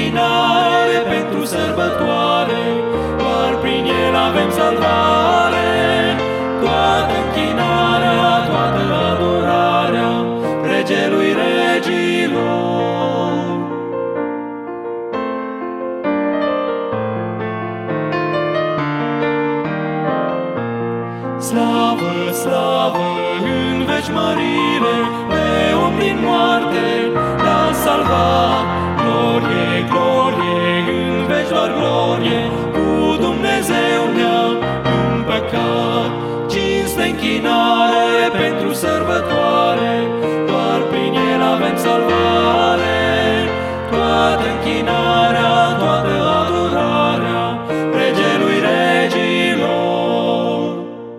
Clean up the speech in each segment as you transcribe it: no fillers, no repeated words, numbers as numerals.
închinare pentru sărbătoare, doar prin El avem salvare. Toată închinarea, toată adorarea Regelui regilor. Slavă, slavă, în veci mărire, pe om din moarte l-a salvat. Glorie, glorie, în veci doar glorie, cu Dumnezeu ne-a împăcat. Cinste, închinare pentru sărbătoare, doar prin El avem salvare. Toată închinarea, toată adorarea Regelui regilor.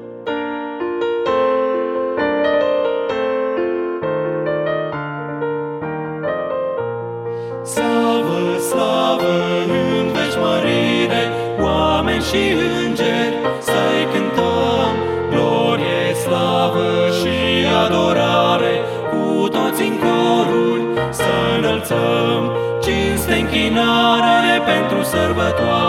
Slavă, slavă, în veci mărire, oameni și îngeri să-i cântăm. Glorie, slavă și adorare, cu toți în coruri să înălțăm. Cinste, închinare pentru sărbătoare,